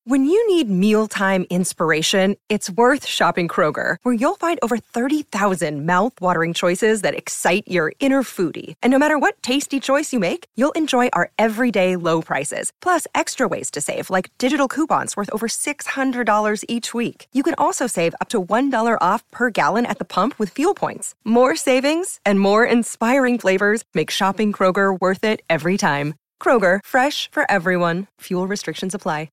When you need mealtime inspiration, it's worth shopping Kroger, where you'll find over 30,000 mouth-watering choices that excite your inner foodie. And no matter what tasty choice you make, you'll enjoy our everyday low prices, plus extra ways to save, like digital coupons worth over $600 each week. You can also save up to $1 off per gallon at the pump with fuel points. More savings and more inspiring flavors make shopping Kroger worth it every time. Kroger, fresh for everyone. Fuel restrictions apply.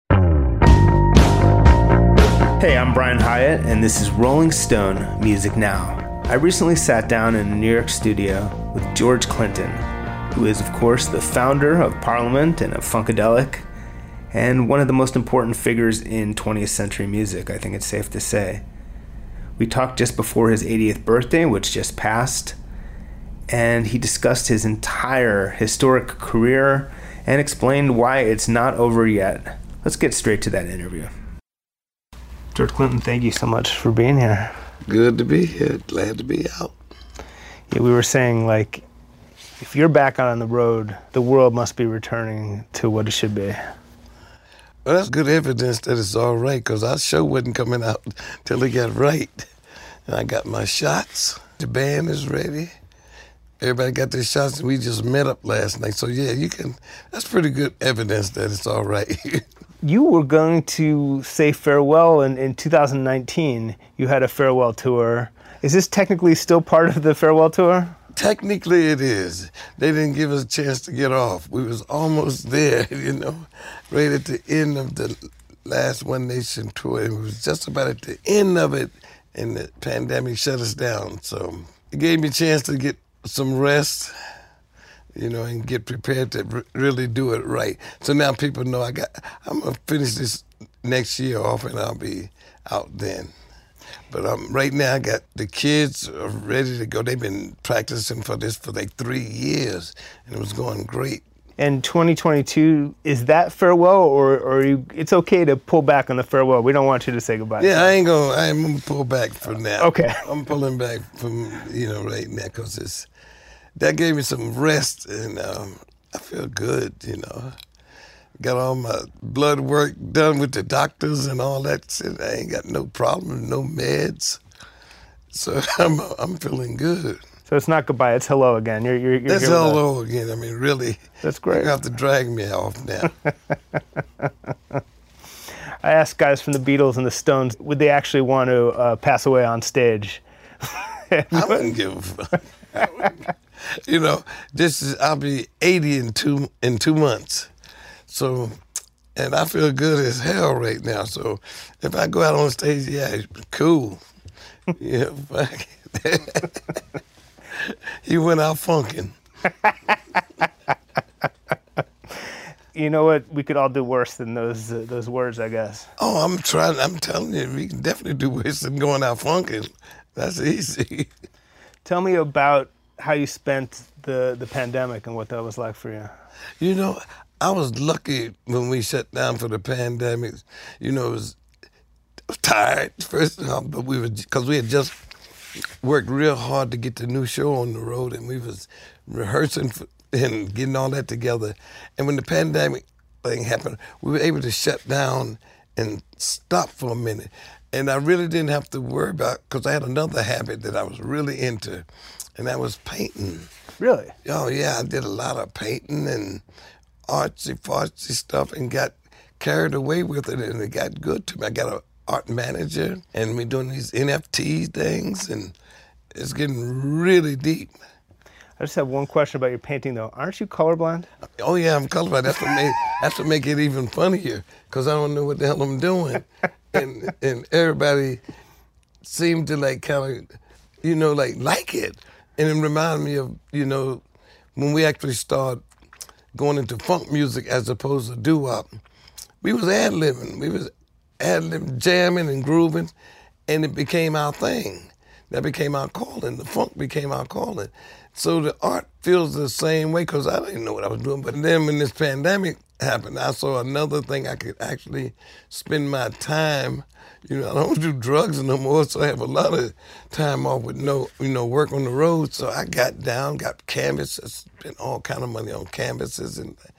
Hey, I'm Brian Hyatt, and this is Rolling Stone Music Now. I recently sat down in a New York studio with George Clinton, who is, of course, the founder of Parliament and of Funkadelic, and one of the most important figures in 20th century music, I think it's safe to say. We talked just before his 80th birthday, which just passed, and he discussed his entire historic career and explained why it's not over yet. Let's get straight to that interview. George Clinton, thank you so much for being here. Good to be here. Glad to be out. Yeah, we were saying, like, if you're back out on the road, the world must be returning to what it should be. Well, that's good evidence that it's all right, because our show wasn't coming out till it got right. And I got my shots. The band is ready. Everybody got their shots, and we just met up last night. So, yeah, that's pretty good evidence that it's all right. You were going to say farewell in 2019. You had a farewell tour. Is this technically still part of the farewell tour? Technically it is. They didn't give us a chance to get off. We was almost there, right at the end of the last One Nation tour. It was just about at the end of it, and the pandemic shut us down. So it gave me a chance to get some rest, and get prepared to really do it right. So now people know I'm gonna finish this next year off, and I'll be out then. But right now I got the kids are ready to go. They've been practicing for this for like 3 years, and it was going great. And 2022, is that farewell, or it's okay to pull back on the farewell? We don't want you to say goodbye. Yeah, I'm gonna pull back for now. Okay. I'm pulling back from, right now, because that gave me some rest, and I feel good, Got all my blood work done with the doctors and all that shit. I ain't got no problem, no meds. So I'm feeling good. So it's not goodbye, it's hello again. You're That's hello again. I mean, really. That's great. You have to drag me off now. I asked guys from the Beatles and the Stones, would they actually want to pass away on stage? I wouldn't give a fuck. I'll be 80 in 2 months. So, and I feel good as hell right now. So if I go out on stage, yeah, it's cool. Fuck. He went out funking. You know what? We could all do worse than those words, I guess. Oh, I'm telling you, we can definitely do worse than going out funking. That's easy. Tell me about how you spent the pandemic and what that was like for you. I was lucky when we shut down for the pandemic. I was tired first of all, but because we had just worked real hard to get the new show on the road, and we was rehearsing and getting all that together. And when the pandemic thing happened, we were able to shut down and stop for a minute. And I really didn't have to worry about, because I had another habit that I was really into, and that was painting. Really? Oh, yeah, I did a lot of painting and artsy-fartsy stuff and got carried away with it, and it got good to me. I got an art manager, and we're doing these NFT things, and it's getting really deep. I just have one question about your painting, though. Aren't you colorblind? Oh, yeah, I'm colorblind. That's what make it even funnier, because I don't know what the hell I'm doing. And everybody seemed to like it. And it reminded me of, when we actually started going into funk music as opposed to doo-wop, we was ad-libbing. We was ad-libbing, jamming and grooving, and it became our thing. That became our calling. The funk became our calling. So the art feels the same way, because I didn't know what I was doing. But then when this pandemic happened, I saw another thing I could actually spend my time. I don't do drugs no more, so I have a lot of time off with no work on the road. So I got canvases, spent all kind of money on canvases,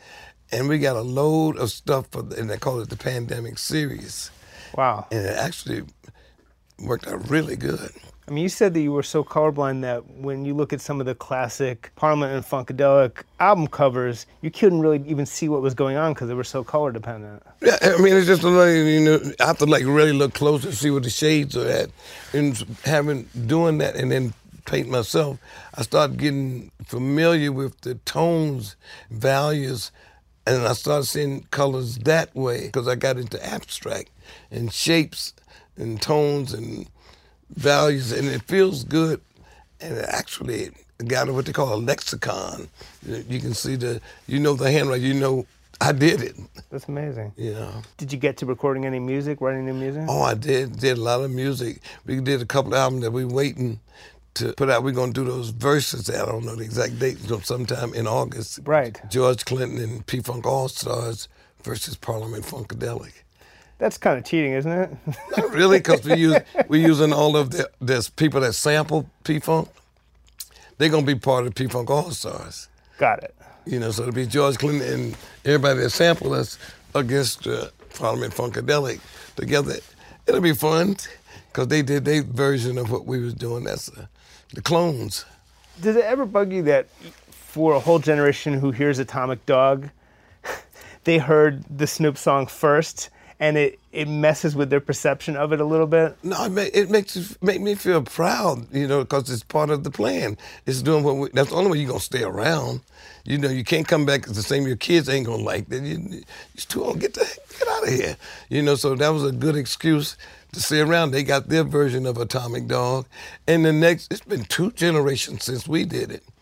And we got a load of stuff, and they call it the Pandemic Series. Wow. And it actually worked out really good. I mean, you said that you were so colorblind that when you look at some of the classic Parliament and Funkadelic album covers, you couldn't really even see what was going on because they were so color dependent. Yeah, I mean, it's just I have to really look closer to see where the shades are at. And doing that and then paint myself, I started getting familiar with the tones, values, and I started seeing colors that way because I got into abstract and shapes and tones and values, and it feels good. And it actually got what they call a lexicon. You can see the handwriting, I did it. That's amazing. Yeah. Did you get to recording any music, writing new music? Oh, I did a lot of music. We did a couple of albums that we're waiting to put out. We're going to do those verses. I don't know the exact date, sometime in August. Right. George Clinton and P-Funk All-Stars versus Parliament Funkadelic. That's kind of cheating, isn't it? Not really, because we're using all of there's people that sample P-Funk. They're going to be part of P-Funk All-Stars. Got it. So it'll be George Clinton and everybody that sampled us against Parliament Funkadelic together. It'll be fun, because they did their version of what we was doing. That's the clones. Does it ever bug you that for a whole generation who hears Atomic Dog, they heard the Snoop song first, and it messes with their perception of it a little bit? No, it makes me feel proud, because it's part of the plan. It's doing that's the only way you're going to stay around. You can't come back the same. Your kids ain't going to like that. You're too old. Get out of here. So that was a good excuse to stay around. They got their version of Atomic Dog. And it's been 2 generations since we did it.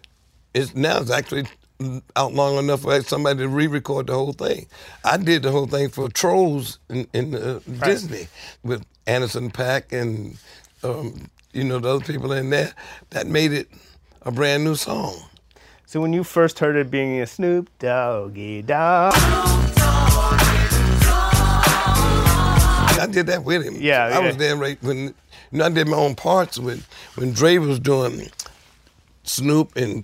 Now it's actually out long enough for somebody to re-record the whole thing. I did the whole thing for Trolls in Disney with Anderson .Paak and the other people in there. That made it a brand new song. So when you first heard it being a Snoop Doggy Dogg, I did that with him. Yeah, I was there right when I did my own parts when Dre was doing Snoop and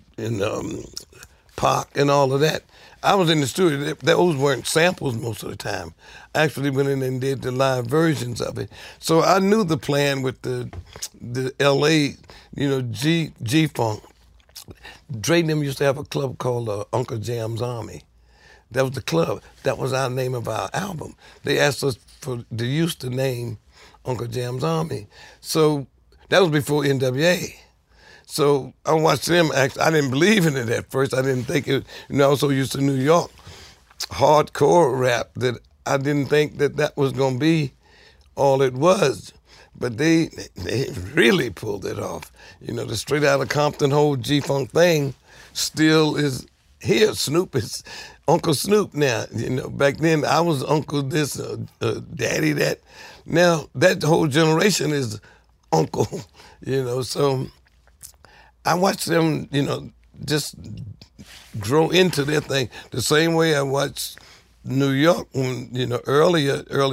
Pac and all of that. I was in the studio. Those weren't samples most of the time. I actually went in and did the live versions of it. So I knew the plan with the L.A. G-Funk. Dre and them used to have a club called Uncle Jam's Army. That was the club. That was our name of our album. They asked us to use the name Uncle Jam's Army. So that was before NWA. So I watched them act. I didn't believe in it at first. I didn't think it. I was so used to New York hardcore rap that I didn't think that was going to be all it was. But they really pulled it off. The Straight Outta Compton whole G-Funk thing still is here. Snoop is Uncle Snoop now. Back then I was Uncle this, Daddy that. Now that whole generation is Uncle, So I watched them, just grow into their thing the same way I watched New York when, early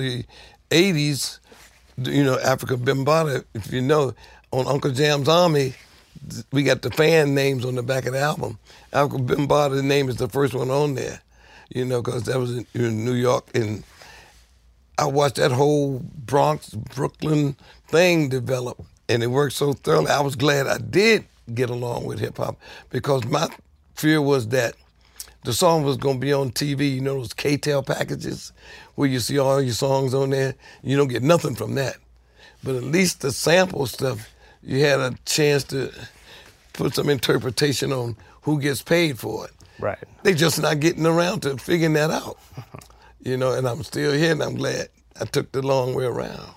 80s, Africa Bambaataa, if on Uncle Jam's Army, we got the fan names on the back of the album. Africa Bambaataa's name is the first one on there, because that was in New York. And I watched that whole Bronx, Brooklyn thing develop, and it worked so thoroughly. I was glad I did get along with hip-hop, because my fear was that the song was going to be on TV, those K-Tel packages where you see all your songs on there. You don't get nothing from that. But at least the sample stuff, you had a chance to put some interpretation on who gets paid for it. Right. They just not getting around to figuring that out. And I'm still here, and I'm glad I took the long way around.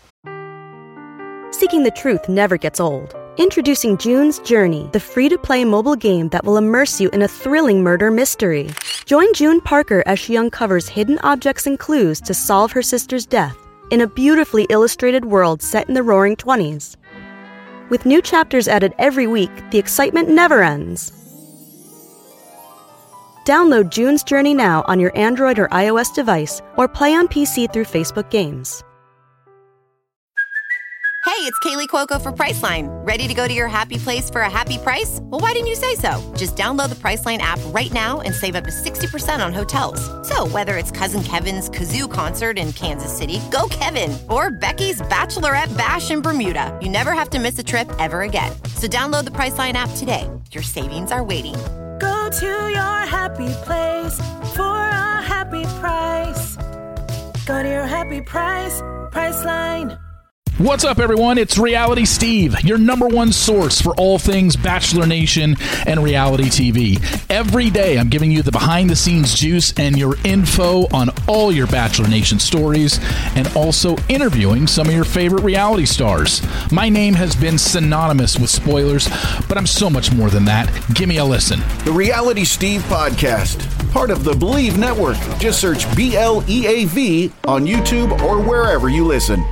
Seeking the truth never gets old. Introducing June's Journey, the free-to-play mobile game that will immerse you in a thrilling murder mystery. Join June Parker as she uncovers hidden objects and clues to solve her sister's death in a beautifully illustrated world set in the Roaring '20s. With new chapters added every week, the excitement never ends. Download June's Journey now on your Android or iOS device, or play on PC through Facebook Games. Hey, it's Kaylee Cuoco for Priceline. Ready to go to your happy place for a happy price? Well, why didn't you say so? Just download the Priceline app right now and save up to 60% on hotels. So whether it's Cousin Kevin's Kazoo Concert in Kansas City, go Kevin, or Becky's Bachelorette Bash in Bermuda, you never have to miss a trip ever again. So download the Priceline app today. Your savings are waiting. Go to your happy place for a happy price. Go to your happy price, Priceline. What's up, everyone? It's Reality Steve, your number one source for all things Bachelor Nation and reality TV. Every day, I'm giving you the behind-the-scenes juice and your info on all your Bachelor Nation stories, and also interviewing some of your favorite reality stars. My name has been synonymous with spoilers, but I'm so much more than that. Give me a listen. The Reality Steve Podcast, part of the Believe Network. Just search BLEAV on YouTube or wherever you listen.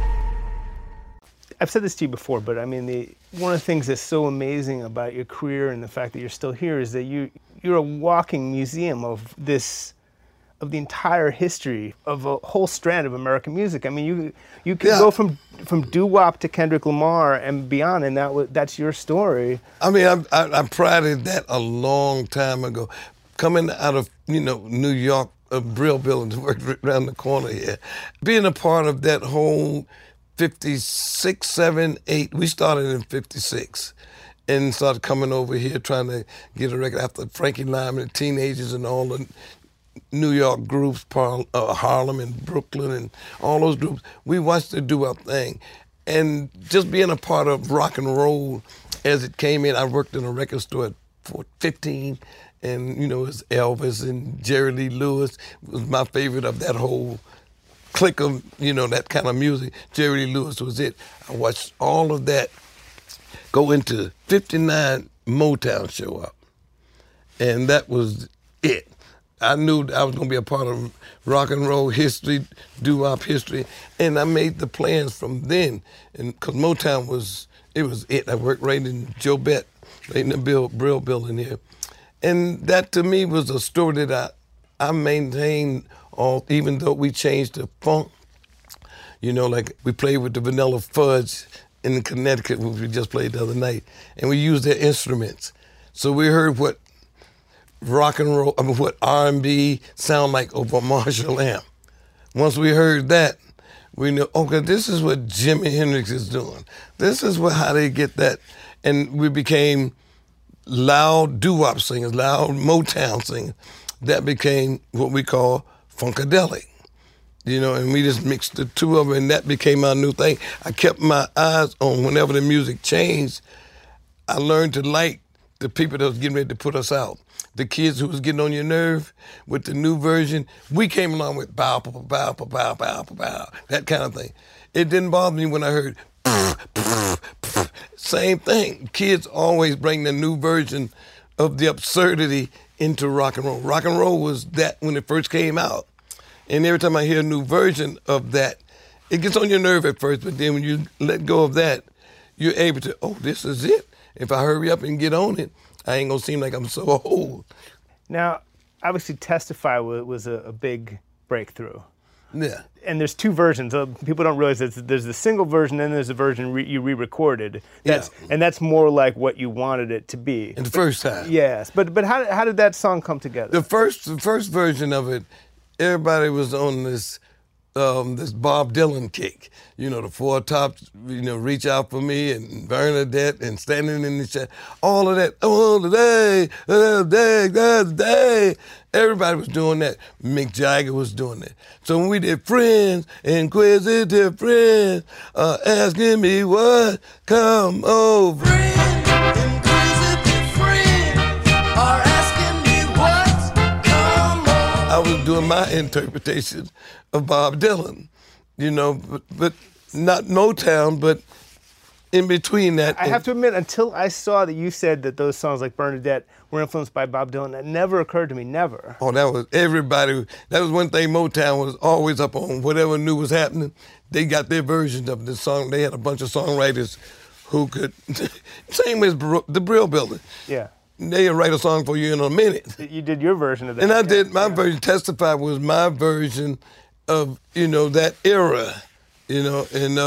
I've said this to you before, but I mean, one of the things that's so amazing about your career and the fact that you're still here is that you're a walking museum of the entire history of a whole strand of American music. I mean, you can go from doo-wop to Kendrick Lamar and beyond, and that's your story. I mean, I prided that a long time ago. Coming out of, New York, Brill Building, worked around the corner here, being a part of that whole 56, 7, 8. We started in 56 and started coming over here trying to get a record after Frankie Lyman and Teenagers and all the New York groups, Harlem and Brooklyn and all those groups. We watched it do our thing. And just being a part of rock and roll as it came in, I worked in a record store at 15, and, it was Elvis and Jerry Lee Lewis was my favorite of that whole click of, that kind of music. Jerry Lee Lewis was it. I watched all of that go into 59 Motown show up. And that was it. I knew I was going to be a part of rock and roll history, doo-wop history, and I made the plans from then. And because Motown was it. I worked right in Joe Bett, right in the Brill Building here. And that to me was a story that I maintained even though we changed the funk, like we played with the Vanilla Fudge in Connecticut, which we just played the other night, and we used their instruments. So we heard what rock and roll, what R&B sound like over Marshall amp. Once we heard that, we knew, okay, this is what Jimi Hendrix is doing. This is how they get that. And we became loud doo-wop singers, loud Motown singers. That became what we call funkadelic, and we just mixed the two of them, and that became our new thing. I kept my eyes on whenever the music changed. I learned to like the people that was getting ready to put us out. The kids who was getting on your nerve with the new version, we came along with bow, bow, bow, bow, bow, bow, bow, that kind of thing. It didn't bother me when I heard same thing. Kids always bring the new version of the absurdity into rock and roll. Rock and roll was that when it first came out. And every time I hear a new version of that, it gets on your nerve at first, but then when you let go of that, you're able to, this is it. If I hurry up and get on it, I ain't gonna seem like I'm so old. Now, obviously Testify was a big breakthrough. Yeah. And there's two versions. People don't realize that there's the single version, and there's a version you re-recorded. And that's more like what you wanted it to be. And the first time. Yes. But how did that song come together? The first version of it, everybody was on this Bob Dylan kick. The Four Tops, Reach Out For Me and Bernadette and Standing in the Shadow. All of that. Oh, the day. Everybody was doing that. Mick Jagger was doing that. So when we did Friends, Inquisitive Friends, asking me what come over. Friends, Inquisitive Friends, are asking me what come over. I was doing my interpretation of Bob Dylan, but not Motown, but in between that. I have to admit, until I saw that you said that those songs like Bernadette were influenced by Bob Dylan, that never occurred to me, never. Oh, that was everybody. That was one thing Motown was always up on. Whatever new was happening, they got their version of the song. They had a bunch of songwriters who could, same as the Brill Building. Yeah. They'll write a song for you in a minute. You did your version of that. And I did my version. Testify was my version of, that era, and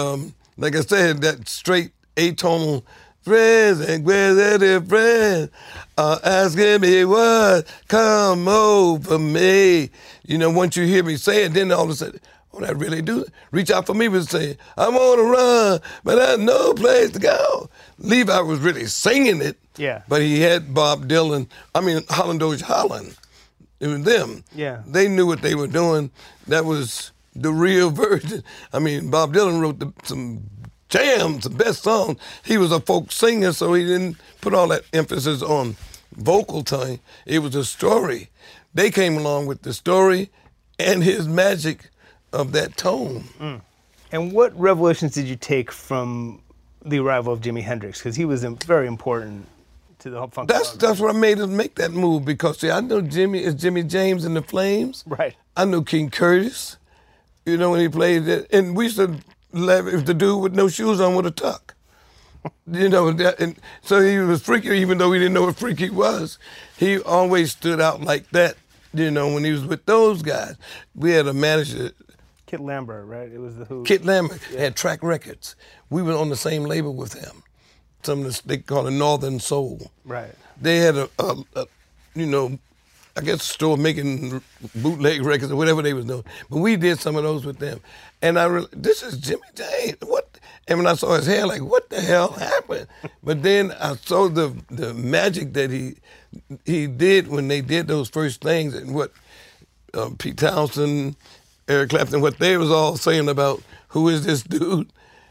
like I said, that straight atonal friends and inquisitive friends are asking me what come over me. You know, once you hear me say it, then all of a sudden, oh, that really do it. Reach Out for Me was saying, I want to run, but I have no place to go. Levi was really singing it, Yeah. but he had Bob Dylan, Holland Dozier Holland. It was them. Yeah. They knew what they were doing. That was the real version. Bob Dylan wrote some jams, the best songs. He was a folk singer, so he didn't put all that emphasis on vocal tone. It was a story. They came along with the story and his magic of that tone. And what revelations did you take from the arrival of Jimi Hendrix? Because he was very important to the funk. That's what made us make that move, because see, I know Jimmy James and the Flames. Right. I knew King Curtis, you know, when he played it. And we used to laugh if the dude with no shoes on with a tuck. You know, and so he was freaky, even though we didn't know what freaky was. He always stood out like that, you know, when he was with those guys. We had a manager, Kit Lambert, right? It was the Who. Kit Lambert, had Track Records. We were on the same label with him. They call it Northern Soul. Right. They had a I guess a store making bootleg records or whatever they was doing. But we did some of those with them. And this is Jimmy James. What? And when I saw his hair, like, what the hell happened? But then I saw the magic that he did when they did those first things, and what Pete Townsend, Eric Clapton, what they was all saying about who is this dude.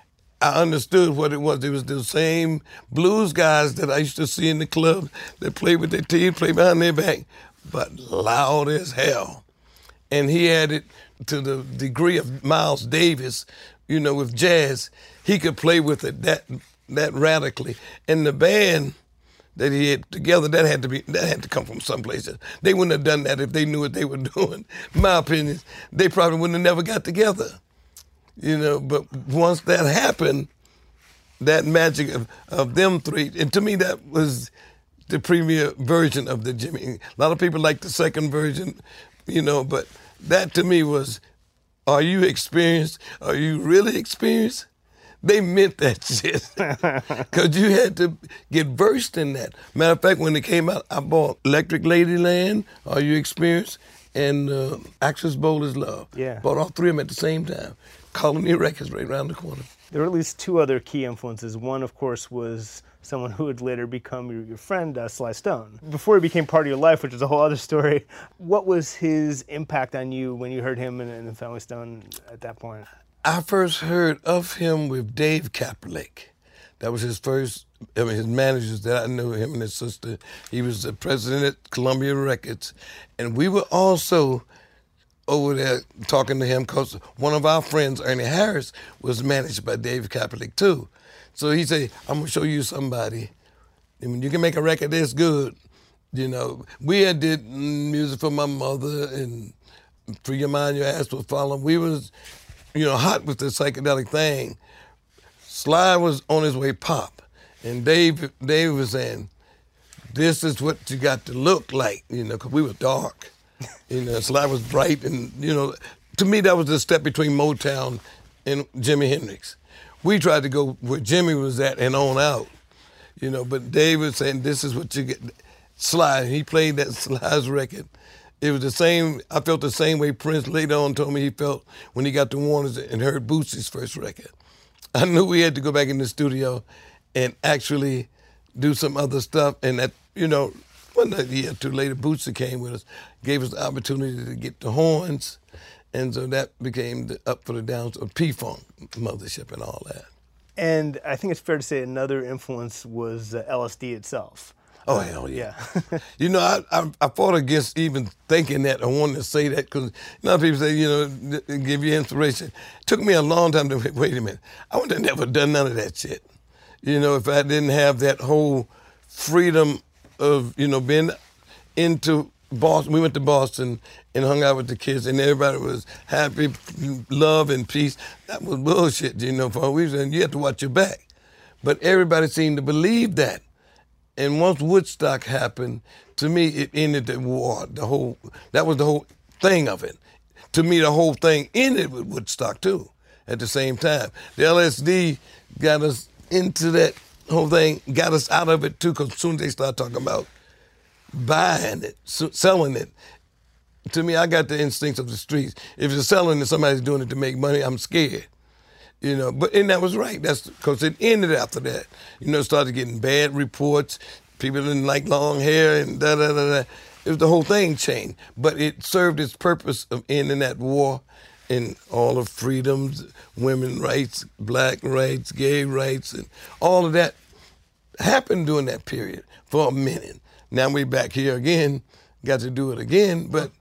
I understood what it was. It was the same blues guys that I used to see in the club that played with their teeth, play behind their back, but loud as hell. And he had it to the degree of Miles Davis, you know, with jazz. He could play with it that radically. And the band that he had together, that had to come from someplace else. They wouldn't have done that if they knew what they were doing. In my opinion, they probably wouldn't have never got together. You know, but once that happened, that magic of them three, and to me that was the premier version of the Jimmy. A lot of people like the second version, you know, but that to me was, are you experienced? Are you really experienced? They meant that shit. Because you had to get versed in that. Matter of fact, when it came out, I bought Electric Ladyland, Are You Experienced? And Axis Bold as Love. Yeah. Bought all three of them at the same time. Colony Records right around the corner. There were at least two other key influences. One, of course, was someone who would later become your friend, Sly Stone. Before he became part of your life, which is a whole other story, what was his impact on you when you heard him and Family Stone at that point? I first heard of him with Dave Kaperlik. That was his first, his managers that I knew, him and his sister. He was the president at Columbia Records. And we were also over there talking to him because one of our friends, Ernie Harris, was managed by Dave Kaperlik too. So he said, I'm gonna show you somebody. And when you can make a record this good, you know. We had did music for my mother and Free Your Mind, Your Ass Will Follow. We was, you know, hot with the psychedelic thing. Sly was on his way pop. And Dave was saying, this is what you got to look like, you know, because we were dark. You know, Sly was bright, and, you know, to me that was the step between Motown and Jimi Hendrix. We tried to go where Jimmy was at and on out, you know, but Dave was saying, this is what you get. Sly, he played that Sly's record. It was the same, I felt the same way Prince later on told me he felt when he got to Warner's and heard Bootsy's first record. I knew we had to go back in the studio and actually do some other stuff, and that, you know, one year or two later, Bootsy came with us, gave us the opportunity to get the horns, and so that became the Up for the Downs of P-Funk, Mothership and all that. And I think it's fair to say another influence was LSD itself. Oh, hell yeah. Yeah. You know, I fought against even thinking that or wanting to say that, because a lot of people say, you know, give you inspiration. It took me a long time to wait a minute. I would have never done none of that shit. You know, if I didn't have that whole freedom of, you know, being into Boston. We went to Boston and hung out with the kids, and everybody was happy, love and peace. That was bullshit, you know, for we said you have to watch your back. But everybody seemed to believe that. And once Woodstock happened, to me, it ended the war. That was the whole thing of it. To me, the whole thing ended with Woodstock, too. at the same time. The LSD got us into that whole thing, got us out of it too, because soon they start talking about buying it, selling it. To me, I got the instincts of the streets. If you're selling it, somebody's doing it to make money, I'm scared. And that was right. That's because it ended after that. Started getting bad reports. People didn't like long hair and da-da-da-da. It was the whole thing changed. But it served its purpose of ending that war and all of freedoms, women's rights, black rights, gay rights, and all of that happened during that period for a minute. Now we back here again, got to do it again. But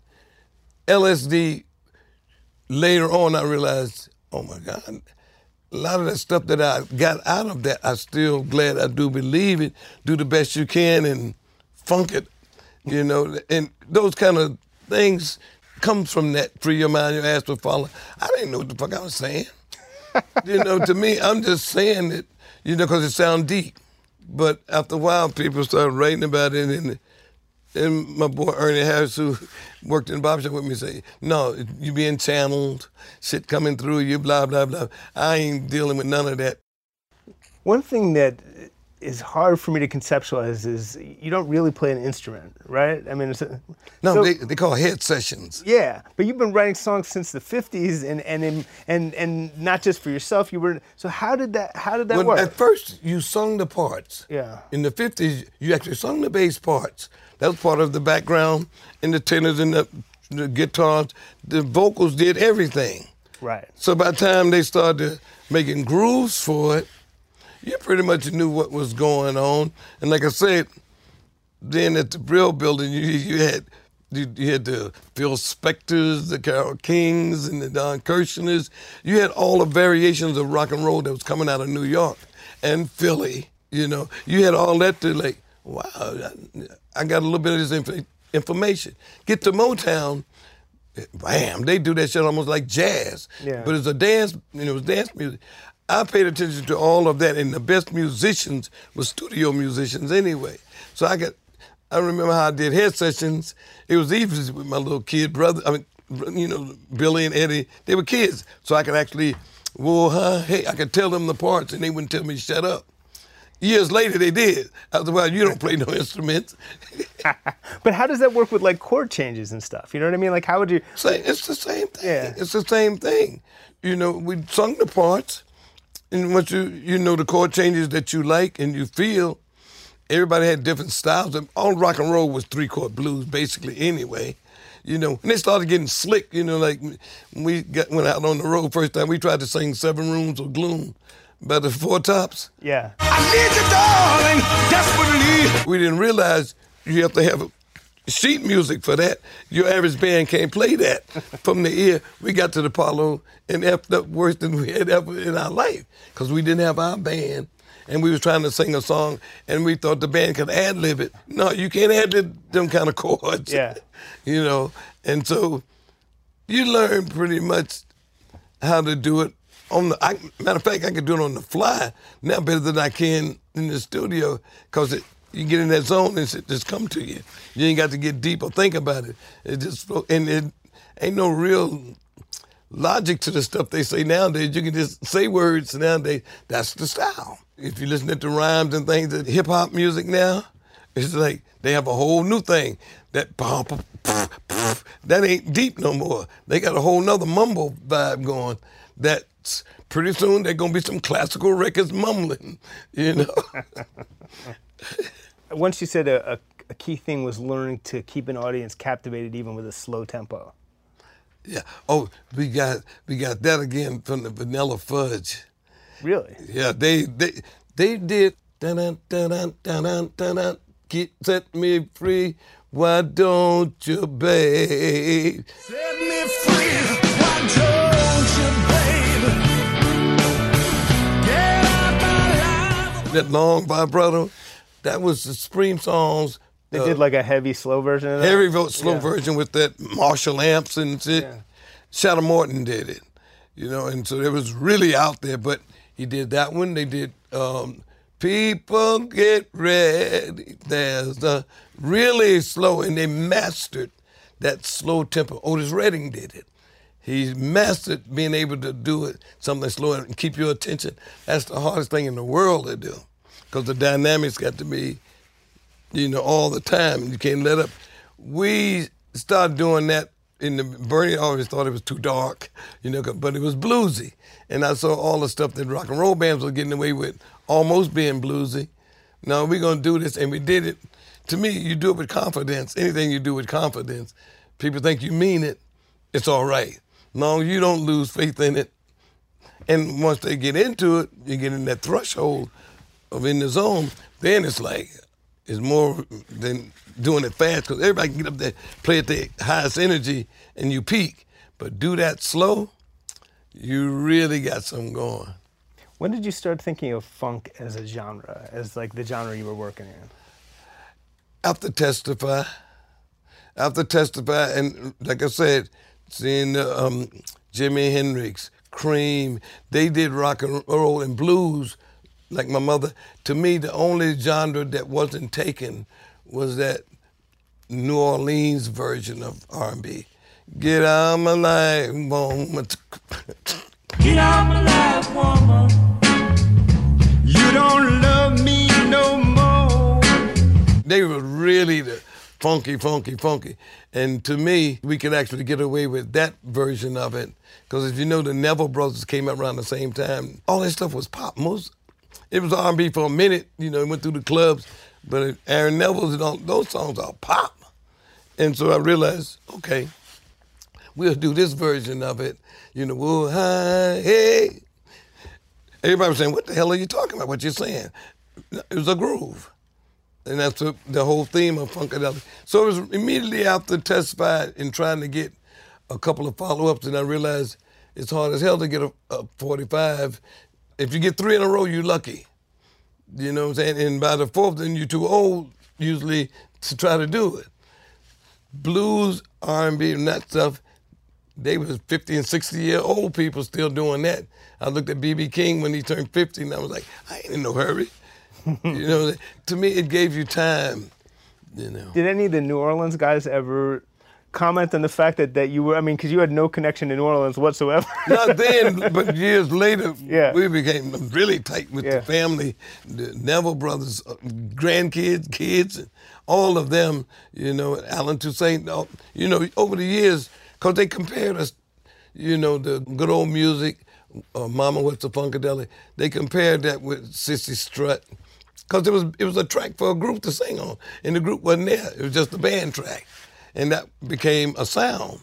LSD, later on I realized, oh my God, a lot of that stuff that I got out of that, I'm still glad I do believe it, do the best you can and funk it, and those kind of things comes from that. Free your mind, your ass will follow. I didn't know what the fuck I was saying. To me, I'm just saying it, because it sounds deep. But after a while, people started writing about it, and my boy Ernie Harris, who worked in the barbershop with me, say, no, you being channeled, shit coming through you, blah, blah, blah. I ain't dealing with none of that. One thing that is hard for me to conceptualize is you don't really play an instrument, right? I mean, they call head sessions. Yeah, but you've been writing songs since the 50s, and not just for yourself. So how did that work? At first, you sung the parts. Yeah. In the 50s, you actually sung the bass parts. That was part of the background, and the tenors and the guitars. The vocals did everything. Right. So by the time they started making grooves for it, you pretty much knew what was going on. And like I said, then at the Brill Building, you had the Phil Spectors, the Carole Kings, and the Don Kirshner's. You had all the variations of rock and roll that was coming out of New York and Philly. You had all that to like, wow, I got a little bit of this information. Get to Motown, bam, they do that shit almost like jazz. Yeah. But it's a dance, it was dance music. I paid attention to all of that, and the best musicians were studio musicians anyway. So I remember how I did head sessions. It was easy with my little kid brother. Billy and Eddie, they were kids. So I could actually, I could tell them the parts, and they wouldn't tell me to shut up. Years later, they did. Otherwise, you don't play no instruments. But how does that work with like chord changes and stuff? You know what I mean? Like, how would you? It's the same thing. Yeah. It's the same thing. We sung the parts, and once the chord changes that you like and you feel, everybody had different styles. All rock and roll was 3-chord blues, basically, anyway. And they started getting slick. Like when we went out on the road first time, we tried to sing 7 Rooms of Gloom by the Four Tops. Yeah. I need you, darling, desperately. We didn't realize you have to have sheet music for that. Your average band can't play that from the ear. We got to the Apollo and effed up worse than we had ever in our life because we didn't have our band. And we was trying to sing a song, and we thought the band could ad-lib it. No, you can't ad-lib them kind of chords. Yeah. And so you learn pretty much how to do it. Matter of fact, I can do it on the fly now better than I can in the studio because you get in that zone and it just come to you. You ain't got to get deep or think about it. It ain't no real logic to the stuff they say nowadays. You can just say words nowadays. That's the style. If you listen to rhymes and things, that hip hop music now, it's like they have a whole new thing. That that ain't deep no more. They got a whole nother mumble vibe going. That's pretty soon there's gonna be some classical records mumbling, Once you said a key thing was learning to keep an audience captivated even with a slow tempo. Yeah. Oh, we got that again from the Vanilla Fudge. Really? Yeah, they did set me free. Why don't you, babe? Set me free. Why don't you, babe? Get out my life. That long vibrato, that was the Supreme songs. They did like a heavy slow version of that? Heavy slow version with that Marshall amps and shit. Yeah. Shadow Morton did it, and so it was really out there, but he did that one. They did People Get Ready. There's a really slow, and they mastered that slow tempo. Otis Redding did it. He's mastered being able to do it, something slow and keep your attention. That's the hardest thing in the world to do, because the dynamics got to be, all the time. You can't let up. We started doing that Bernie always thought it was too dark, but it was bluesy. And I saw all the stuff that rock and roll bands were getting away with, almost being bluesy. No, we're going to do this, and we did it. To me, you do it with confidence. Anything you do with confidence, people think you mean it, it's all right. As long as you don't lose faith in it. And once they get into it, you get in that threshold of in the zone, then it's more than doing it fast, because everybody can get up there, play at their highest energy, and you peak. But do that slow, you really got something going. When did you start thinking of funk as a genre, as the genre you were working in? After Testify, and like I said, seeing Jimi Hendrix, Cream, they did rock and roll and blues like my mother. To me, the only genre that wasn't taken was that New Orleans version of R&B. Get out my life, woman. Get out my life, woman. You don't love me no more. They were really the funky. And to me, we could actually get away with that version of it. Because if you know, the Neville Brothers came out around the same time. All that stuff was pop. It was R&B for a minute, it went through the clubs. But Aaron Neville's and all those songs are pop. And so I realized, okay, we'll do this version of it. Whoa, hi, hey. Everybody was saying, what the hell are you talking about? What you're saying? It was a groove. And that's the whole theme of Funkadelic. So it was immediately after Testify and trying to get a couple of follow-ups, and I realized it's hard as hell to get a 45. If you get 3 in a row, you're lucky. You know what I'm saying? And by the 4th, then you're too old, usually, to try to do it. Blues, R&B, and that stuff, they was 50 and 60-year-old people still doing that. I looked at B.B. King when he turned 50, and I was like, I ain't in no hurry. To me, it gave you time, Did any of the New Orleans guys ever comment on the fact that you were, because you had no connection to New Orleans whatsoever? Not then, but years later, we became really tight with the family, the Neville brothers, grandkids, kids, and all of them, Alan Toussaint, over the years, because they compared us, the good old music, Mama What's a Funkadelic, they compared that with Sissy Strut. Because it was a track for a group to sing on, and the group wasn't there. It was just a band track. And that became a sound,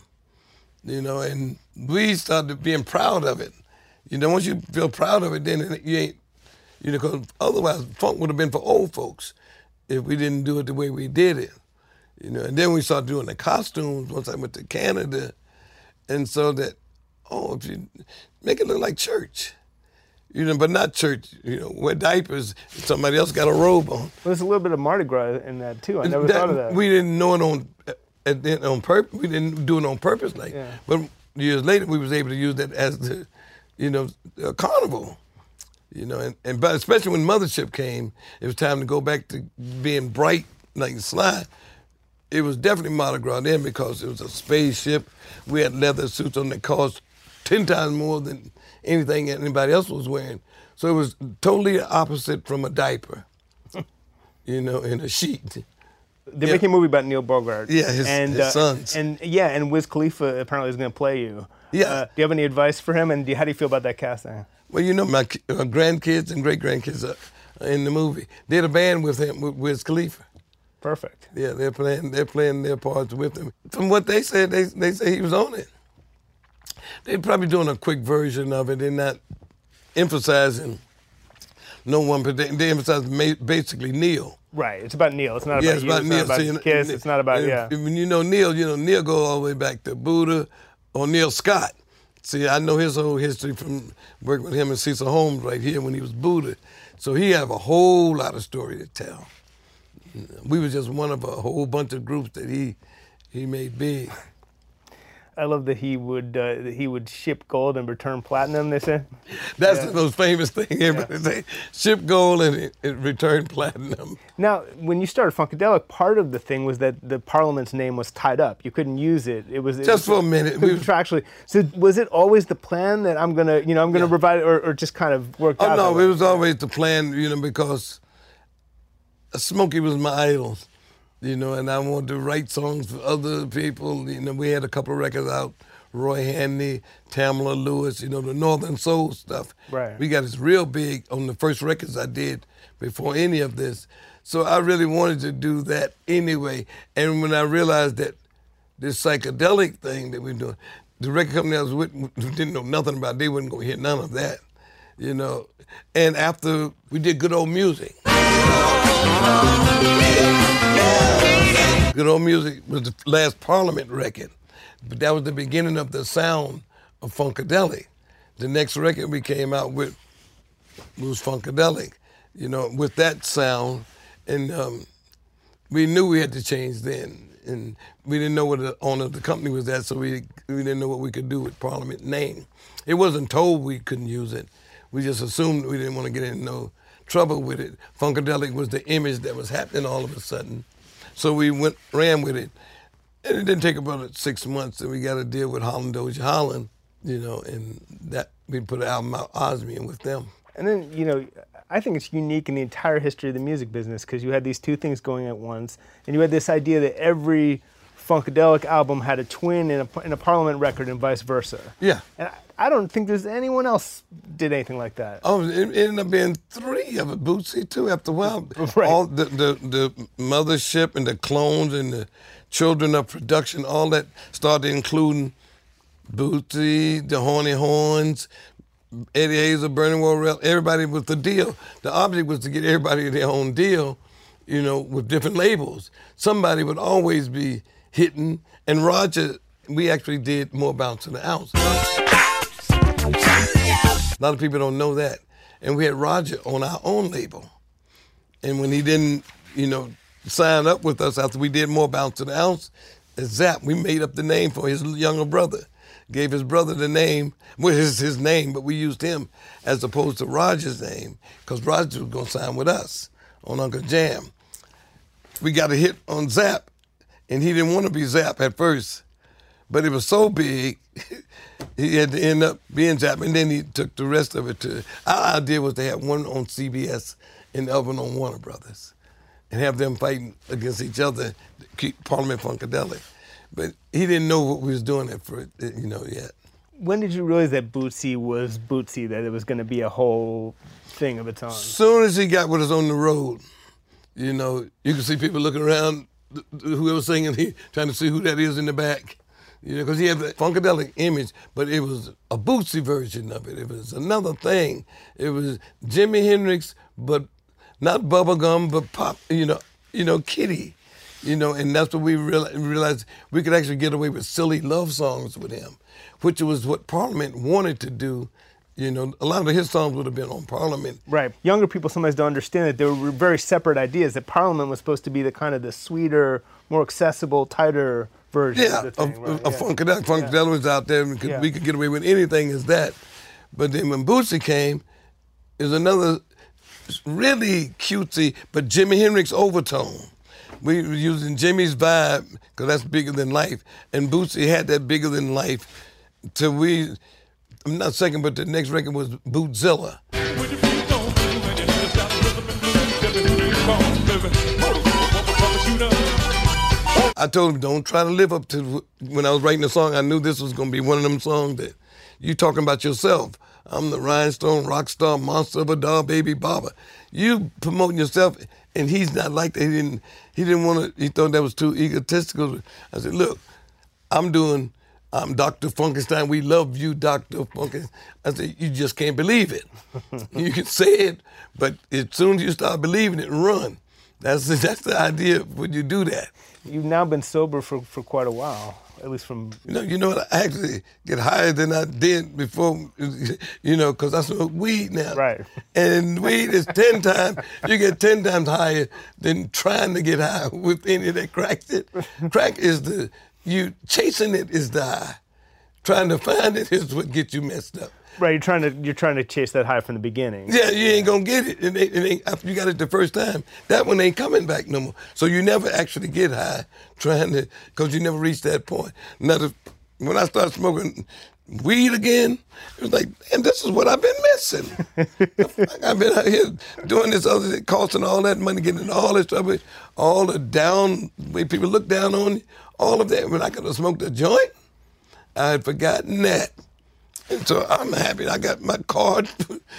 and we started being proud of it. Once you feel proud of it, then you ain't, because otherwise funk would have been for old folks if we didn't do it the way we did it. And then we started doing the costumes once I went to Canada, and so that, if you make it look like church. But not church, wear diapers, somebody else got a robe on. Well, there's a little bit of Mardi Gras in that, too. I never thought of that. We didn't know it on purpose. We didn't do it on purpose. But years later, we was able to use that as the, carnival. But especially when Mothership came, it was time to go back to being bright like Sly. It was definitely Mardi Gras then, because it was a spaceship. We had leather suits on that cost 10 times more than anything anybody else was wearing. So it was totally opposite from a diaper, in a sheet. They're making a movie about Neil Bogart. Yeah, his sons. And Wiz Khalifa apparently is going to play you. Yeah. Do you have any advice for him, and how do you feel about that casting? Well, my grandkids and great-grandkids are in the movie. Did a band with him, with Wiz Khalifa. Perfect. Yeah, they're playing their parts with him. From what they said, they say he was on it. They're probably doing a quick version of it. They're not emphasizing no one, but they emphasize basically Neil. Right, it's about Neil. It's not about it's you. About it's Neil. not about Kiss. It's not about, When Neil go all the way back to Buddha or Neil Scott. See, I know his whole history from working with him and Cecil Holmes right here when he was Buddha. So he have a whole lot of story to tell. We was just one of a whole bunch of groups that he made big. I love that he would ship gold and return platinum, they said. That's the most famous thing everybody say. Ship gold and return platinum. Now, when you started Funkadelic, part of the thing was that the Parliament's name was tied up. You couldn't use it. It was just for a minute. Contractually. So was it always the plan that I'm gonna provide it, or just kind of worked out? Oh no, it was always the plan, because Smokey was my idol. And I wanted to write songs for other people. We had a couple of records out, Roy Hanley, Tamala Lewis, the Northern Soul stuff. Right. We got this real big on the first records I did before any of this. So I really wanted to do that anyway. And when I realized that this psychedelic thing that we're doing, the record company I was with who didn't know nothing about it, they wasn't going to hear none of that, And after we did Good Old Music, Good Old Music was the last Parliament record, but that was the beginning of the sound of Funkadelic. The next record we came out with was Funkadelic, with that sound, and we knew we had to change then, and we didn't know what the owner of the company was at, so we didn't know what we could do with Parliament name. It wasn't told we couldn't use it. We just assumed we didn't want to get in no trouble with it. Funkadelic was the image that was happening all of a sudden. So we ran with it. And it didn't take about 6 months, and we got a deal with Holland Dozier Holland, and that we put an album out, Osmium, with them. And then, I think it's unique in the entire history of the music business because you had these two things going at once, and you had this idea that every Funkadelic album had a twin in a Parliament record and vice versa. Yeah. And I don't think there's anyone else did anything like that. Oh, it ended up being 3 of it, Bootsy too, after a while. Right. All the mothership and the clones and the children of production, all that started including Bootsy, the Horny Horns, Eddie Hazel, Bernie Worrell, everybody with the deal. The object was to get everybody their own deal, with different labels. Somebody would always be hitting, and Roger, we actually did More Bounce to the Ounce. A lot of people don't know that. And we had Roger on our own label. And when he didn't, sign up with us after we did More Bounce to the Ounce, Zapp, we made up the name for his younger brother. Gave his brother the name, his name, but we used him as opposed to Roger's name, because Roger was going to sign with us on Uncle Jam. We got a hit on Zapp, and he didn't want to be Zapp at first, but it was so big, he had to end up being Zapp, and then he took the rest of it to, our idea was to have one on CBS and the other one on Warner Brothers, and have them fighting against each other to keep Parliament Funkadelic. But he didn't know what we was doing at first, yet. When did you realize that Bootsy was Bootsy, that it was going to be a whole thing of its own? Soon as he got with us on the road, you could see people looking around, whoever singing, he trying to see who that is in the back. Because he had the Funkadelic image, but it was a Bootsy version of it. It was another thing. It was Jimi Hendrix, but not bubblegum, but pop, Kitty. And that's what we realized we could actually get away with silly love songs with him, which was what Parliament wanted to do. A lot of his songs would have been on Parliament. Right. Younger people sometimes don't understand that there were very separate ideas, that Parliament was supposed to be the sweeter, more accessible, tighter version of the thing. Funkadelic was out there, and we could get away with anything as that. But then when Bootsy came, is another really cutesy, but Jimi Hendrix overtone. We were using Jimmy's vibe, because that's bigger than life, and Bootsy had that bigger than life. I'm not second, but the next record was Bootzilla. I told him, don't try to live up to, when I was writing the song, I knew this was going to be one of them songs that you talking about yourself. I'm the rhinestone, rock star, monster of a dog, baby baba. You promoting yourself, and he's not like that. He didn't want to, he thought that was too egotistical. I said, look, I'm Dr. Funkenstein. We love you, Dr. Funkenstein. I said, you just can't believe it. You can say it, but as soon as you start believing it, run. That's the idea when you do that. You've now been sober for quite a while, at least from... You know what? I actually get higher than I did before, because I smoke weed now. Right. And weed is 10 times, you get 10 times higher than trying to get high with any that cracks it. Crack is you chasing it is the high. trying to find it is what gets you messed up. Right, you're trying to chase that high from the beginning. Yeah, you ain't gonna get it. It ain't, after you got it the first time, that one ain't coming back no more. So you never actually get high because you never reach that point. Now, when I started smoking weed again, it was like, and this is what I've been missing. I've been out here doing this other thing, costing all that money, getting into all this trouble, all the down, way people look down on you, all of that. When I could have smoked a joint, I had forgotten that. And so I'm happy. I got my card.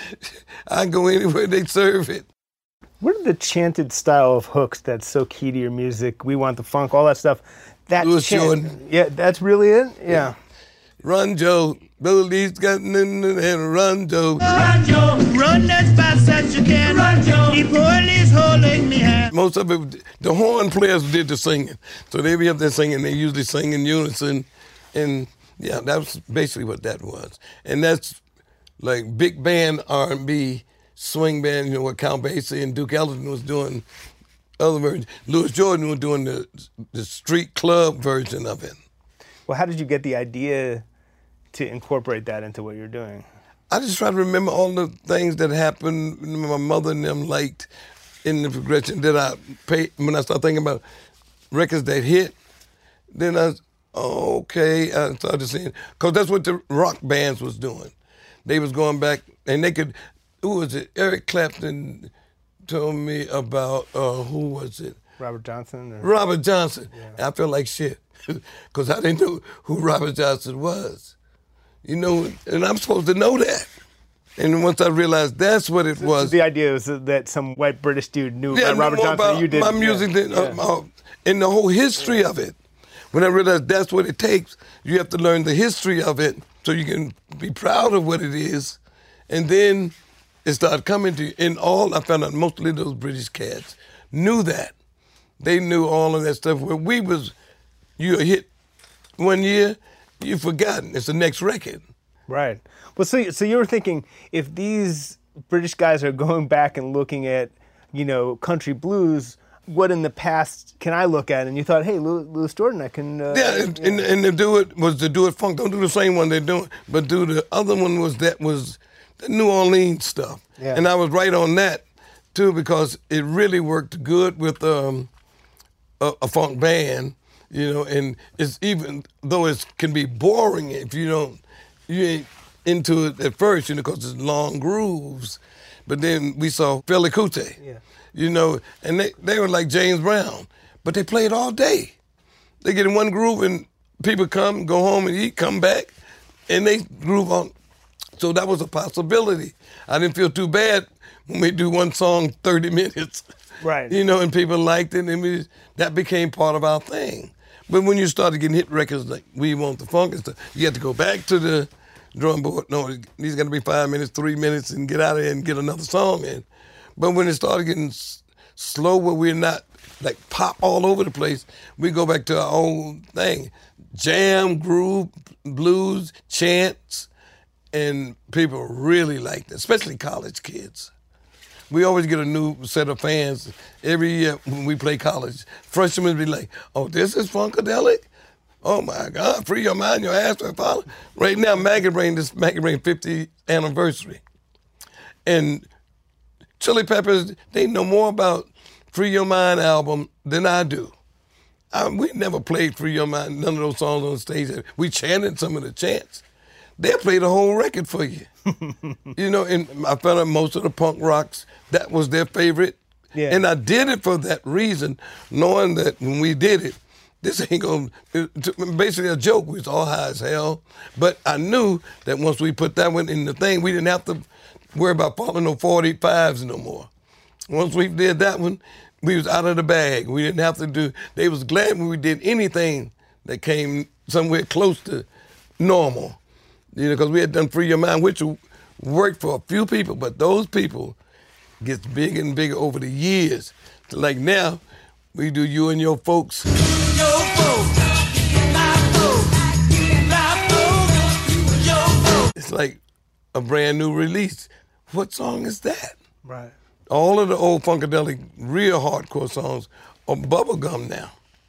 I go anywhere they serve it. What are the chanted style of hooks that's so key to your music? We Want the Funk, all that stuff. That Louis Jordan. Yeah, that's really it? Yeah. Run, Joe. Billy's gotten in and run, Joe. Run, Joe. Run as fast as you can. Run, Joe. The police holding me hand. Most of it, the horn players did the singing. So they be up there singing. They usually sing in unison. And yeah, that was basically what that was. And that's like big band R&B, swing band, what Count Basie and Duke Ellington was doing, other versions. Louis Jordan was doing the street club version of it. Well, how did you get the idea to incorporate that into what you're doing? I just try to remember all the things that happened, my mother and them liked in the progression that I paid. When I started thinking about records that hit, then I was, okay, I started seeing, because that's what the rock bands was doing. They was going back, and they could, who was it? Eric Clapton told me about, who was it? Robert Johnson? Robert Johnson. Yeah. I felt like shit, because I didn't know who Robert Johnson was. And I'm supposed to know that. And once I realized that's what it was. The idea was that some white British dude knew about Robert Johnson. You did my music, and the whole history of it. When I realized that's what it takes, you have to learn the history of it so you can be proud of what it is. And then it started coming to you. I found out mostly those British cats knew that. They knew all of that stuff. Where you hit 1 year, you've forgotten. It's the next record. Right. Well, so you were thinking, if these British guys are going back and looking at, country blues, what in the past can I look at? And you thought, hey, Louis Jordan, I can... and to do it funk. Don't do the same one they're doing, but do the other one was the New Orleans stuff. Yeah. And I was right on that, too, because it really worked good with a funk band, and it's even though it can be boring if you ain't into it at first, because it's long grooves. But then we saw Fela Kuti. Yeah. And they were like James Brown, but they played all day. They get in one groove and people come, go home and eat, come back, and they groove on. So that was a possibility. I didn't feel too bad when we do one song 30 minutes. Right. And people liked it, and that became part of our thing. But when you started getting hit records like We Want the Funk and stuff, you had to go back to the drum board. No, these got to be 5 minutes, 3 minutes, and get out of there and get another song in. But when it started getting slow, where we're not like pop all over the place, we go back to our old thing. Jam, groove, blues, chants, and people really liked it, especially college kids. We always get a new set of fans every year when we play college. Freshmen be like, oh, this is Funkadelic? Oh my God, free your mind, your ass will follow. Right now, Maggot Brain 50th anniversary. And Chili Peppers, they know more about Free Your Mind album than I do. We never played Free Your Mind, none of those songs on stage. We chanted some of the chants. They'll play the whole record for you. And I found out most of the punk rocks, that was their favorite. Yeah. And I did it for that reason, knowing that when we did it, this ain't going to, basically a joke. We was all high as hell. But I knew that once we put that one in the thing, we didn't have to worry about following no 45s no more. Once we did that one, we was out of the bag. We didn't have to do, they was glad when we did anything that came somewhere close to normal. Because we had done Free Your Mind, which worked for a few people, but those people gets bigger and bigger over the years. Like now, we do You and Your Folks. Your folks, my folks, my folks, your folks. It's like a brand new release. What song is that? Right. All of the old Funkadelic, real hardcore songs are bubblegum now.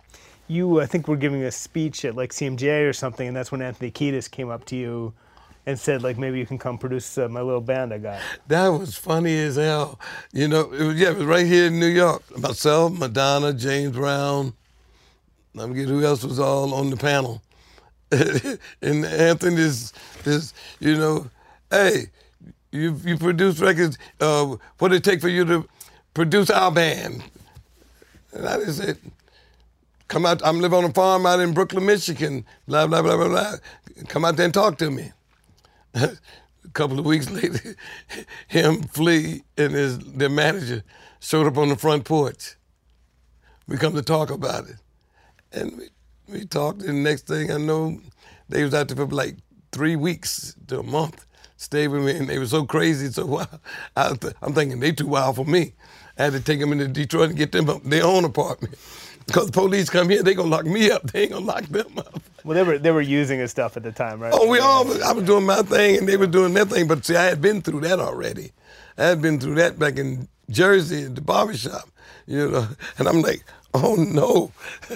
you, I think, were giving a speech at like CMJ or something, and that's when Anthony Kiedis came up to you and said, like, maybe you can come produce my little band I got. That was funny as hell. You know, it was right here in New York. Myself, Madonna, James Brown, I forget who else was all on the panel. And Anthony is, you know, hey, you produce records, what did it take for you to produce our band? And I just said, come out, I'm living on a farm out in Brooklyn, Michigan, blah, blah, blah, blah, blah. Come out there and talk to me. A couple of weeks later, him, Flea, and their manager showed up on the front porch. We come to talk about it. And we talked, and the next thing I know, they was out there for like 3 weeks to a month, stayed with me, and they were so crazy, so wild. I'm thinking they too wild for me. I had to take them into Detroit and get them their own apartment. Because the police come here, they gonna lock me up. They ain't gonna lock them up. Well, they were using his stuff at the time, right? Oh, I was doing my thing, and they were doing their thing. But see, I had been through that already. I had been through that back in Jersey at the barbershop, you know. And I'm like, oh no,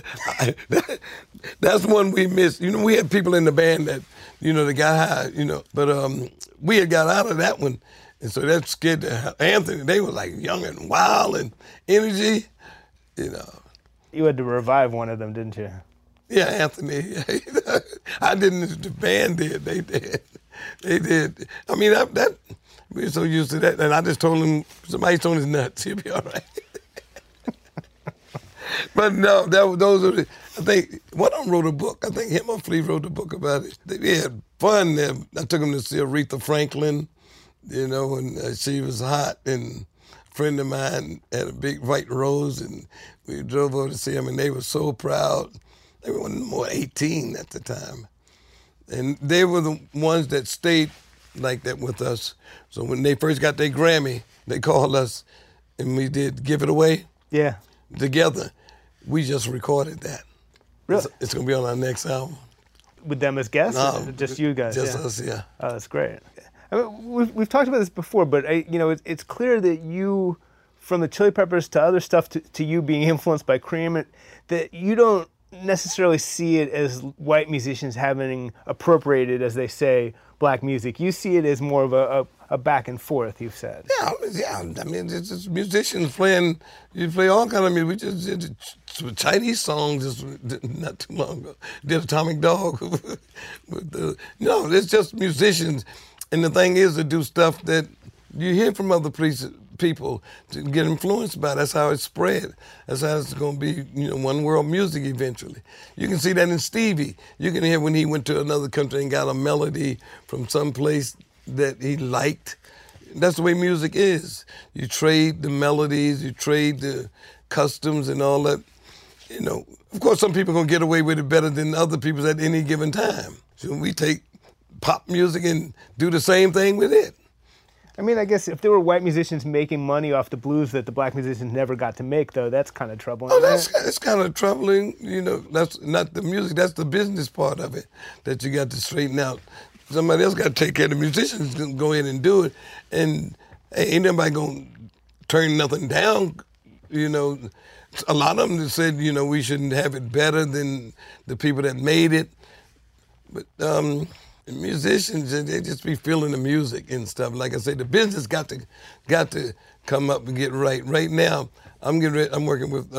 that's one we missed. You know, we had people in the band that, you know, they got high, you know. But we had got out of that one, and so that scared Anthony. They were like young and wild and energy, you know. You had to revive one of them, didn't you? Yeah, Anthony. I didn't. The band did. They did. They did. I mean, that we were so used to that, and I just told him somebody's on his nuts. He'll be all right. But no, those are. I think one of them wrote a book. I think him or Flea wrote a book about it. They had fun. I took him to see Aretha Franklin, you know, and she was hot, and a friend of mine had a big white rose, and we drove over to see him, and they were so proud. They were more 18 at the time. And they were the ones that stayed like that with us. So when they first got their Grammy, they called us, and we did Give It Away. Yeah. Together. We just recorded that. Really? It's going to be on our next album. With them as guests? No, or just you guys? Just us, yeah. Oh, that's great. I mean, we've talked about this before, but you know, it's clear that you, from the Chili Peppers to other stuff, to you being influenced by Cream, that you don't necessarily see it as white musicians having appropriated, as they say, black music. You see it as more of a back and forth, you've said. Yeah. I mean, it's just musicians playing. You play all kind of music. We just did Chinese songs just not too long ago. Did Atomic Dog. No, it's just musicians. And the thing is to do stuff that you hear from other people to get influenced by. That's how it's spread. That's how it's going to be, you know, one world music eventually. You can see that in Stevie. You can hear when he went to another country and got a melody from some place that he liked. That's the way music is. You trade the melodies, you trade the customs and all that. You know, of course, some people are going to get away with it better than other people at any given time. So we take pop music and do the same thing with it. I mean, I guess if there were white musicians making money off the blues that the black musicians never got to make, though, that's kind of troubling. Oh, that's kind of troubling. You know, that's not the music. That's the business part of it that you got to straighten out. Somebody else got to take care of the musicians, go in and do it. And ain't nobody going to turn nothing down. You know, a lot of them said, you know, we shouldn't have it better than the people that made it. But musicians, they just be feeling the music and stuff. Like I say, the business got to come up and get right. Right now, I'm working with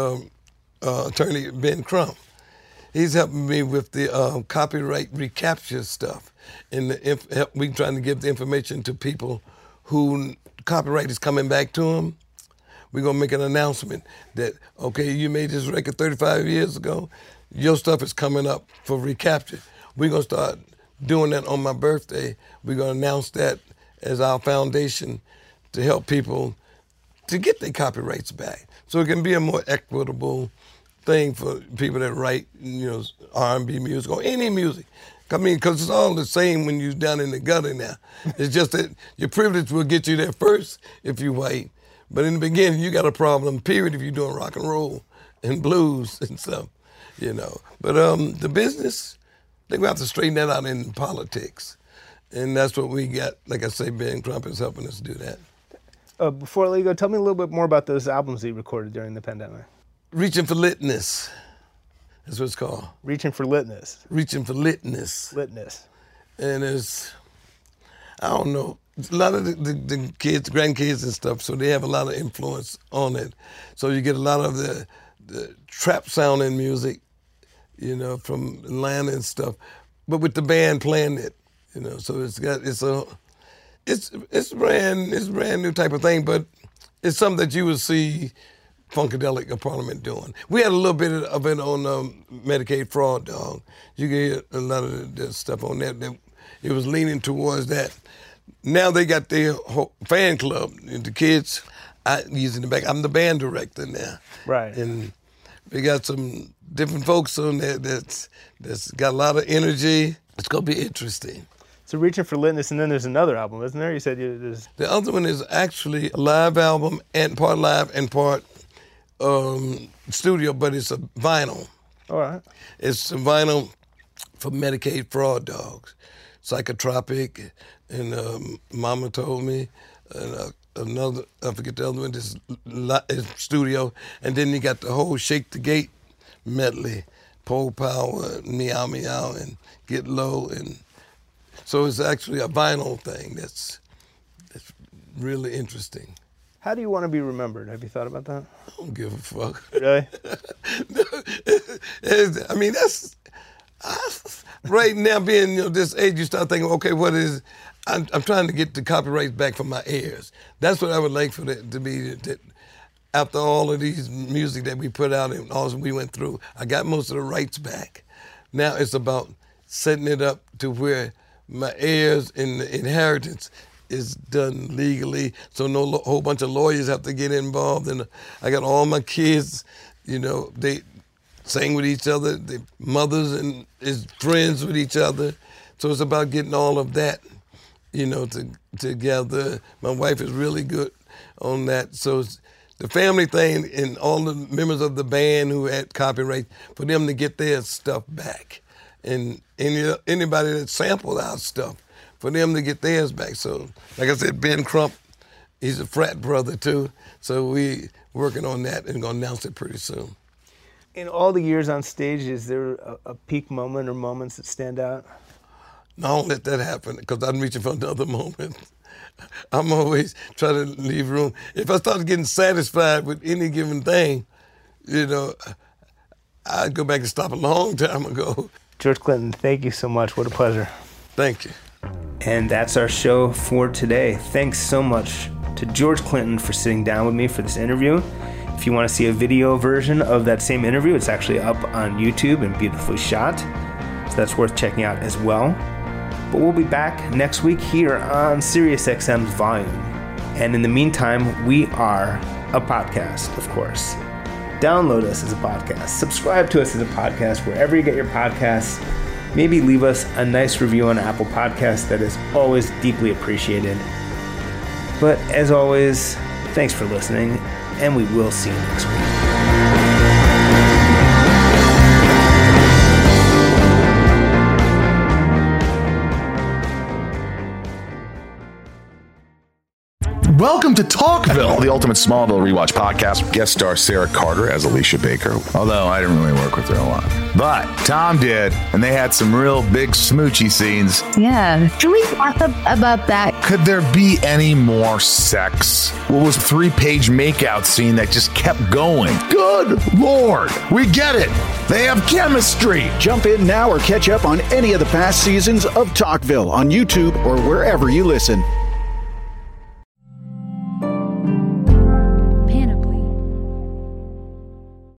attorney Ben Crump. He's helping me with the copyright recapture stuff, and we trying to give the information to people who copyright is coming back to them. We're gonna make an announcement that, okay, you made this record 35 years ago, your stuff is coming up for recapture. We're gonna start doing that on my birthday. We're gonna announce that as our foundation to help people to get their copyrights back, so it can be a more equitable thing for people that write, you know, R&B music or any music. I mean, because it's all the same when you're down in the gutter now. It's just that your privilege will get you there first if you're white. But in the beginning, you got a problem, period, if you're doing rock and roll and blues and stuff, you know. But the business, they're going to have to straighten that out in politics. And that's what we got. Like I say, Ben Crump is helping us do that. Before I let you go, tell me a little bit more about those albums that you recorded during the pandemic. Reaching for Litness. That's what it's called. Reaching for Litness. Reaching for Litness. Litness. And it's, I don't know, a lot of the kids, grandkids and stuff, so they have a lot of influence on it. So you get a lot of the trap sounding music, you know, from Atlanta and stuff, but with the band playing it, you know. So it's a brand new type of thing, but it's something that you would see Funkadelic or Parliament doing. We had a little bit of it on Medicaid Fraud Dog. You can hear a lot of the stuff on that. It was leaning towards that. Now they got their whole fan club. And the kids, using the back. I'm the band director now. Right. And we got some different folks on there that's got a lot of energy. It's going to be interesting. So Reaching for Litness, and then there's another album, isn't there? You said there's... The other one is actually a live album, and part live and part studio, but it's a vinyl. All right. It's a vinyl for Medicaid Fraud Dogs. Psychotropic, and Mama Told Me, and another, I forget the other one, this is studio, and then you got the whole Shake the Gate medley, Pole Power, Meow Meow, and Get Low, and so it's actually a vinyl thing that's really interesting. How do you want to be remembered? Have you thought about that? I don't give a fuck. Really? I mean, right now, being this age, you start thinking, okay, what is? I'm trying to get the copyrights back from my heirs. That's what I would like for it to be. That after all of these music that we put out and all we went through, I got most of the rights back. Now it's about setting it up to where my heirs and the inheritance is done legally, so no whole bunch of lawyers have to get involved. And I got all my kids, they sang with each other, their mothers and his friends with each other. So it's about getting all of that, together. My wife is really good on that. So it's the family thing and all the members of the band who had copyright, for them to get their stuff back. And anybody that sampled our stuff, for them to get theirs back. So, like I said, Ben Crump, he's a frat brother too. So we working on that and gonna announce it pretty soon. In all the years on stage, is there a peak moment or moments that stand out? No, don't let that happen, because I'm reaching for another moment. I'm always trying to leave room. If I start getting satisfied with any given thing, I'd go back and stop a long time ago. George Clinton, thank you so much. What a pleasure. Thank you. And that's our show for today. Thanks so much to George Clinton for sitting down with me for this interview. If you want to see a video version of that same interview, it's actually up on YouTube and beautifully shot. So that's worth checking out as well. But we'll be back next week here on SiriusXM's Volume. And in the meantime, we are a podcast, of course. Download us as a podcast. Subscribe to us as a podcast wherever you get your podcasts. Maybe leave us a nice review on Apple Podcasts. That is always deeply appreciated. But as always, thanks for listening, and we will see you next week. Welcome to Talkville, the ultimate Smallville rewatch podcast. Guest star Sarah Carter as Alicia Baker, although I didn't really work with her a lot. But Tom did, and they had some real big smoochy scenes. Yeah. Can we talk about that? Could there be any more sex? What was a 3-page makeout scene that just kept going? Good Lord. We get it. They have chemistry. Jump in now or catch up on any of the past seasons of Talkville on YouTube or wherever you listen.